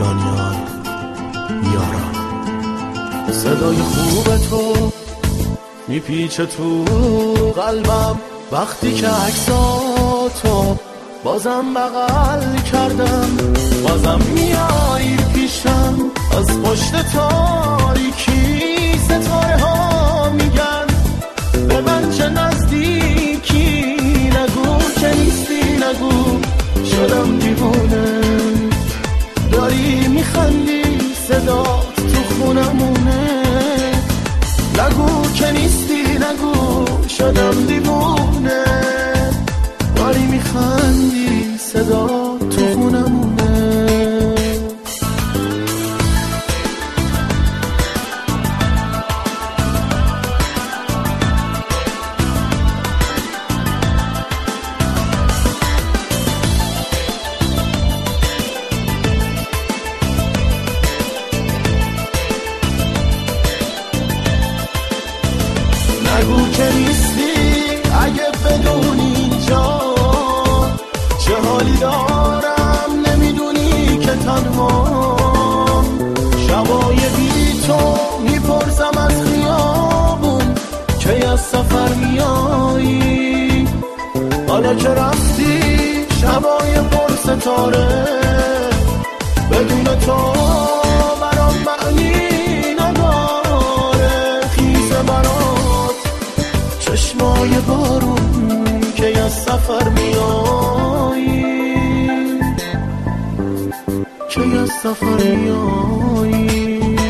دانیال یاران. صدای خوب تو میپیچه تو قلبم وقتی که عکساتو بازم بغل کردم، بازم میای پیشم از پشت تاریکی. ستاره ها میگن به من چه نزدیکی، نگو که نیستی، نگو شدم دیوونه. داری میخندی صدات تو خونمونه، نگو که نیستی، نگو شدم دیوونه. داری میخندی صدات تو خونمونه. نگو که نیستی، اگه بدونی اینجا چه حالی دارم، نمیدونی که تنها شبای بی تو میپرسم از خیابون که از سفر میایی. حالا که رفتی شبای پر ستاره، بدون تو برام معنی نداره. خیزه برات چشمای بارون که از سفر میایی، که از سفر میایی.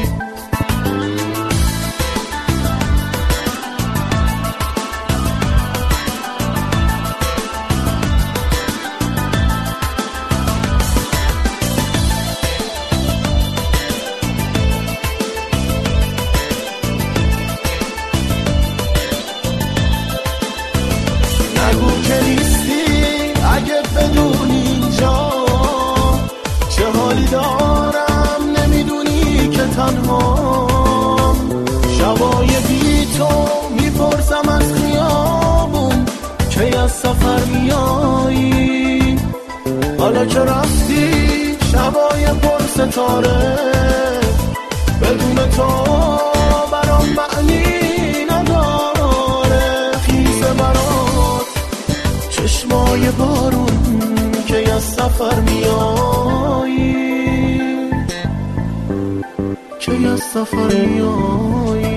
نگو که نیستی، اگه بدونی اینجا چه حالی دارم، نمیدونی که تنها شبای بی تو میپرسم از خیابون که از سفر میایی. حالا که رفتی شبای پر ستاره، بدون تو برام معنی نداره. خیزه برات چشمای بارون که از سفر میایی، که از سفر میایی.